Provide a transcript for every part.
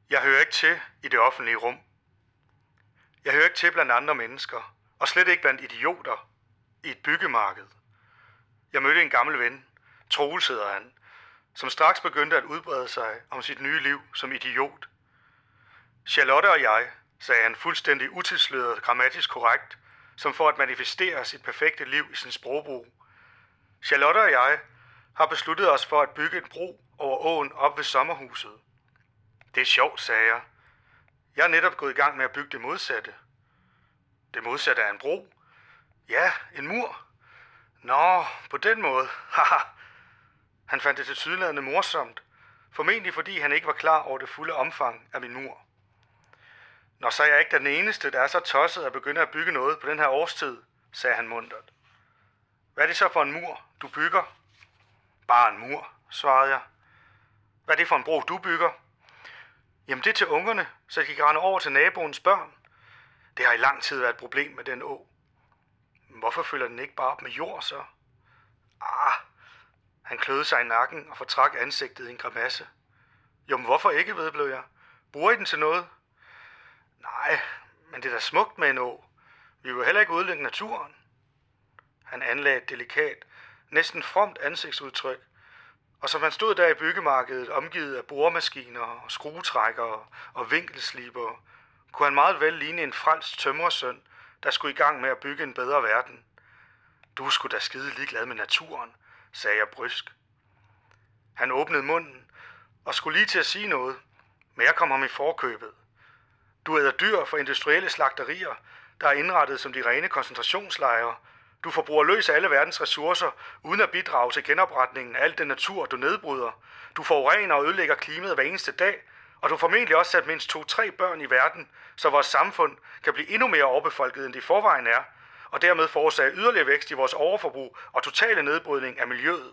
Jeg hører ikke til i det offentlige rum. Jeg hører ikke til blandt andre mennesker, og slet ikke blandt idioter i et byggemarked. Jeg mødte en gammel ven, Troels hedder han, som straks begyndte at udbrede sig om sit nye liv som idiot. Charlotte og jeg, sagde han fuldstændig utilsløret grammatisk korrekt, som for at manifestere sit perfekte liv i sin sprogbrug. Charlotte og jeg har besluttet os for at bygge en bro over åen op ved sommerhuset. Det er sjovt, sagde jeg. Jeg er netop gået i gang med at bygge det modsatte. Det modsatte er en bro? Ja, en mur. Nå, på den måde. Haha. Han fandt det tilsyneladende morsomt, formentlig fordi han ikke var klar over det fulde omfang af min mur. Nå, så er jeg ikke den eneste, der er så tosset at begynde at bygge noget på den her årstid, sagde han muntert. Hvad er det så for en mur, du bygger? Bare en mur, svarede jeg. Hvad er det for en bro, du bygger? Jamen det er til ungerne, så de kan rende over til naboens børn. Det har i lang tid været et problem med den å. Men hvorfor fylder den ikke bare op med jord så? Han kløede sig i nakken og fortrak ansigtet i en grimasse. Jo, men hvorfor ikke, vedblev jeg. Bruger I den til noget? Nej, men det er da smukt med en å. Vi vil heller ikke udlægge naturen. Han anlagde et delikat, næsten fromt ansigtsudtryk, og som han stod der i byggemarkedet, omgivet af boremaskiner og skruetrækkere og vinkelslibere, kunne han meget vel ligne en frelst tømrersøn, der skulle i gang med at bygge en bedre verden. Du skulle da skide ligeglad med naturen, sagde jeg brysk. Han åbnede munden og skulle lige til at sige noget, men jeg kom ham i forkøbet. Du æder dyr for industrielle slagterier, der er indrettet som de rene koncentrationslejre. Du forbruger løs af alle verdens ressourcer, uden at bidrage til genopretningen af al den natur, du nedbryder. Du forurener og ødelægger klimaet hver eneste dag, og du har formentlig også sat mindst 2-3 børn i verden, så vores samfund kan blive endnu mere overbefolket, end det i forvejen er, og dermed forårsage yderligere vækst i vores overforbrug og totale nedbrydning af miljøet.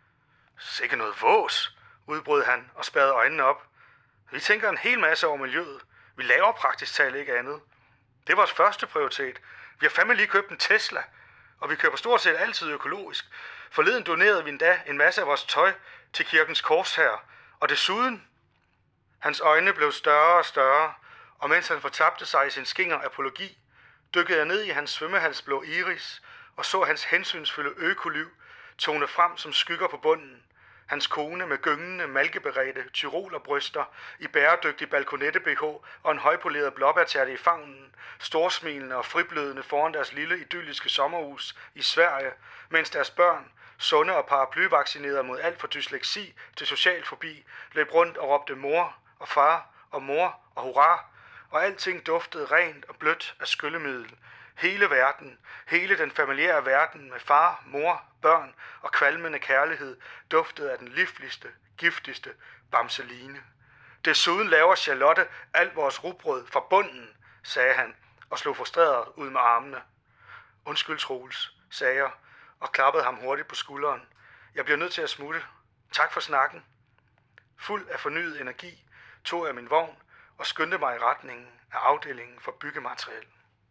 Sikke noget vås, udbrød han og spærrede øjnene op. Vi tænker en hel masse over miljøet. Vi laver praktisk talt ikke andet. Det er vores første prioritet. Vi har fandme lige købt en Tesla, og vi køber stort set altid økologisk. Forleden donerede vi endda en masse af vores tøj til Kirkens Korshær, og desuden... Hans øjne blev større og større, og mens han fortabte sig i sin skinger apologi, dykkede jeg ned i hans svømmehalsblå iris og så hans hensynsfulde økoliv tone frem som skygger på bunden. Hans kone med gyngende, malkeberedte tyrolerbryster i bæredygtig balkonette-BH og en højpoleret blåbærtærte i favnen, storsmilende og friblødende foran deres lille idylliske sommerhus i Sverige, mens deres børn, sunde og paraplyvaccinerede mod alt fra dysleksi til social fobi, løb rundt og råbte mor og far og mor og hurra, og alting duftede rent og blødt af skyllemiddel. Hele verden, hele den familiære verden med far, mor, børn og kvalmende kærlighed duftede af den livligste, giftigste bamseline. Desuden laver Charlotte alt vores rugbrød fra bunden, sagde han og slog frustreret ud med armene. Undskyld, Troels, sagde jeg og klappede ham hurtigt på skulderen. Jeg bliver nødt til at smutte. Tak for snakken. Fuld af fornyet energi tog jeg min vogn og skyndte mig i retningen af afdelingen for byggemateriel.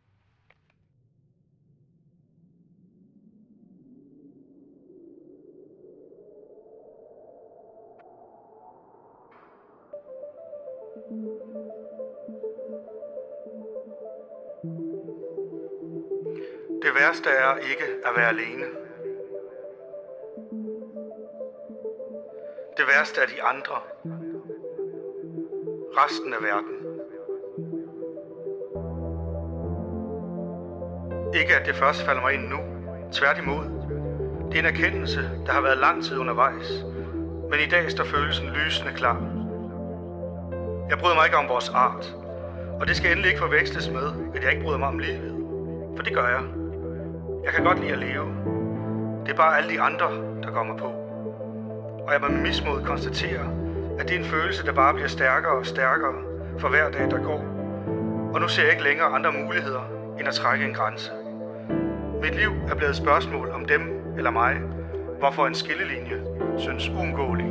Det værste er ikke at være alene. Det værste er de andre. Resten af verden. Ikke at det først falder mig ind nu. Tværtimod. Det er en erkendelse, der har været lang tid undervejs. Men i dag står følelsen lysende klar. Jeg bryder mig ikke om vores art. Og det skal endelig ikke forveksles med, at jeg ikke bryder mig om livet. For det gør jeg. Jeg kan godt lide at leve. Det er bare alle de andre, der kommer på. Og jeg må med mismod konstatere, at det er en følelse, der bare bliver stærkere og stærkere for hver dag, der går. Og nu ser jeg ikke længere andre muligheder, end at trække en grænse. Mit liv er blevet et spørgsmål om dem eller mig, hvorfor en skillelinje synes uundgåelig.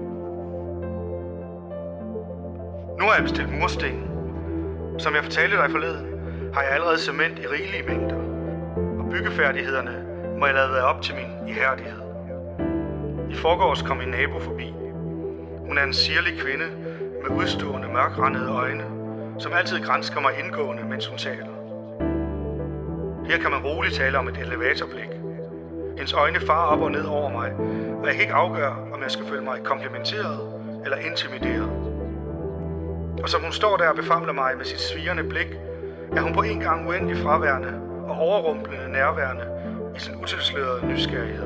Nu har jeg bestilt mursten. Som jeg fortalte dig forleden, har jeg allerede cement i rigelige mængder. Og byggefærdighederne må jeg lade være op til min ihærdighed. I forgårs kom min nabo forbi. Hun er en sirlig kvinde med udstående mørkrandede øjne, som altid gransker mig indgående, mens hun taler. Her kan man roligt tale om et elevatorblik. Hendes øjne farer op og ned over mig, og jeg kan ikke afgøre, om jeg skal føle mig komplimenteret eller intimideret. Og som hun står der og befamler mig med sit svirrende blik, er hun på en gang uendelig fraværende og overrumplende nærværende i sin utilslørede nysgerrighed.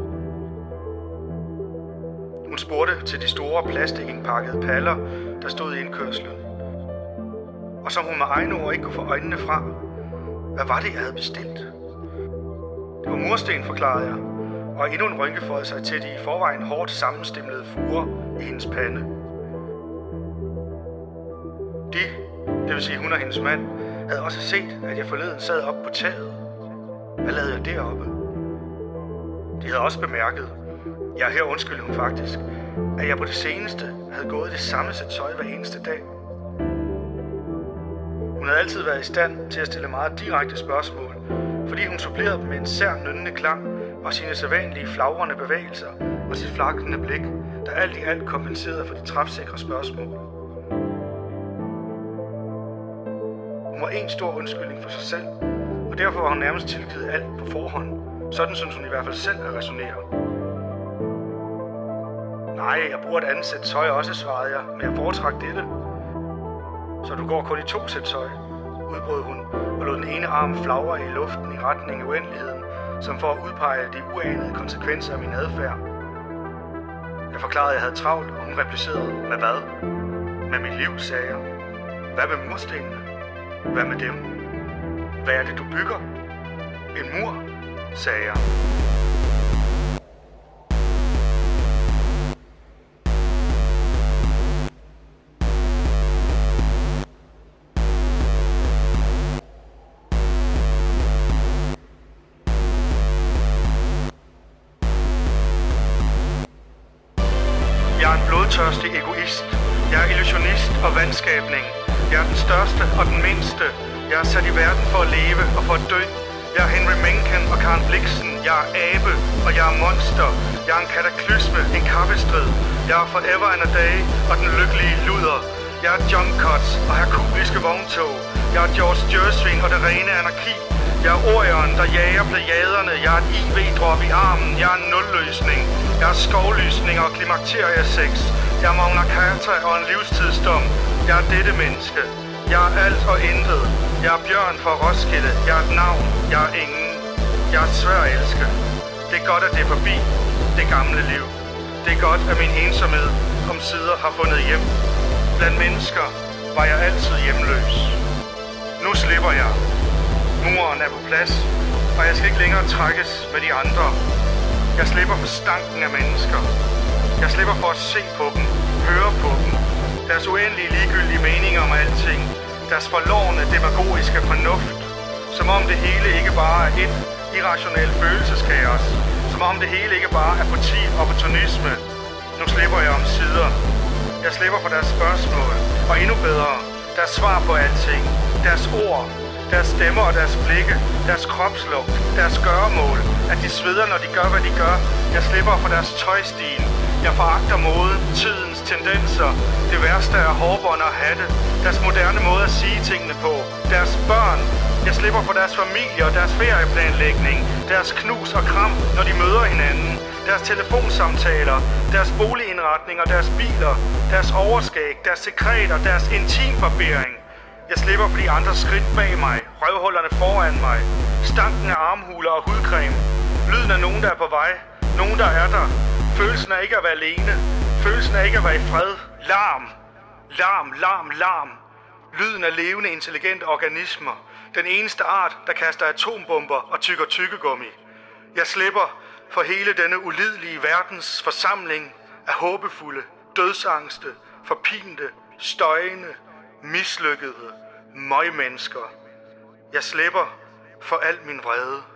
Hun spurgte til de store plastikindpakkede paller, der stod i indkørslen. Og som hun med egne ord ikke kunne få øjnene fra, hvad var det, jeg havde bestilt? Det var mursten, forklarede jeg, og endnu en rynke føjede sig til de i forvejen hårdt sammenstimlede furer i hendes pande. Det vil sige hun og hendes mand, havde også set, at jeg forleden sad op på taget. Hvad lavede jeg deroppe? De havde også bemærket, ja, her undskyldte hun faktisk, at jeg på det seneste havde gået det samme sæt tøj hver eneste dag. Hun havde altid været i stand til at stille meget direkte spørgsmål, fordi hun supplerede dem med en sær nynnende klang og sine sædvanlige flagrende bevægelser og sit flakkende blik, der alt i alt kompenserede for de træfsikre spørgsmål. Hun var en stor undskyldning for sig selv, og derfor var hun nærmest tilgivet alt på forhånd. Sådan synes hun i hvert fald selv at resonere. Nej, jeg bruger et andet sæt tøj også, svarede jeg, men jeg foretrak dette. Så du går kun i 2 sæt tøj, udbrød hun og lod den ene arm flagre i luften i retning af uendeligheden, som for at udpege de uanede konsekvenser af min adfærd. Jeg forklarede, at jeg havde travlt, og hun replicerede, med hvad? Med mit liv, sagde jeg. Hvad med murstenene? Hvad med dem? Hvad er det, du bygger? En mur, sagde jeg. Jeg er en blodtørstig egoist. Jeg er illusionist og vandskabning. Jeg er den største og den mindste. Jeg er sat i verden for at leve og for at dø. Jeg er Henry Mencken og Karen Blixen. Jeg er abe, og jeg er monster. Jeg er en kataklysme, en kappestrid. Jeg er Forever and a Day og den lykkelige luder. Jeg er jump cuts og herkuliske vogntog. Jeg er George Jersvin og det rene anarki. Jeg er Orion, der jager plejaderne. Jeg er et IV-drop i armen. Jeg er en nulløsning. Jeg er skovlysninger og klimakteriesex. Jeg er Magna Carta og en livstidsdom. Jeg er dette menneske. Jeg er alt og intet. Jeg er Bjørn fra Roskilde. Jeg er et navn. Jeg er ingen. Jeg er svær at elske. Det er godt, at det er forbi. Det gamle liv. Det er godt, at min ensomhed omsider har fundet hjem. Blandt mennesker var jeg altid hjemløs. Nu slipper jeg. Muren er på plads, og jeg skal ikke længere trækkes med de andre. Jeg slipper for stanken af mennesker. Jeg slipper for at se på dem, høre på dem. Deres uendelige ligegyldige meninger om alting. Deres forlorne demagogiske fornuft. Som om det hele ikke bare er et irrationelt følelseskaos. Som om det hele ikke bare er opportunisme. Nu slipper jeg om sider. Jeg slipper for deres spørgsmål. Og endnu bedre, deres svar på alting. Deres ord. Deres stemmer og deres blikke, deres kropslugt, deres gøremål, at de sveder, når de gør, hvad de gør. Jeg slipper for deres tøjstil. Jeg foragter moden, tidens tendenser. Det værste er hårbånd og hatte. Deres moderne måde at sige tingene på. Deres børn. Jeg slipper for deres familie og deres ferieplanlægning. Deres knus og kram, når de møder hinanden. Deres telefonsamtaler, deres boligindretninger, deres biler, deres overskæg, deres sekreter, deres intimbarbering. Jeg slipper for de andre skridt bag mig, røvhullerne foran mig, stanken af armhuler og hudcreme, lyden af nogen, der er på vej, nogen, der er der, følelsen af ikke at være alene, følelsen af ikke at være i fred, larm, larm, larm, larm, lyden af levende, intelligente organismer, den eneste art, der kaster atombomber og tykker tykkegummi. Jeg slipper for hele denne ulidelige verdens forsamling af håbefulde, dødsangste, forpinte, støjende, mislykkede møgmennesker. Jeg slipper for al min vrede.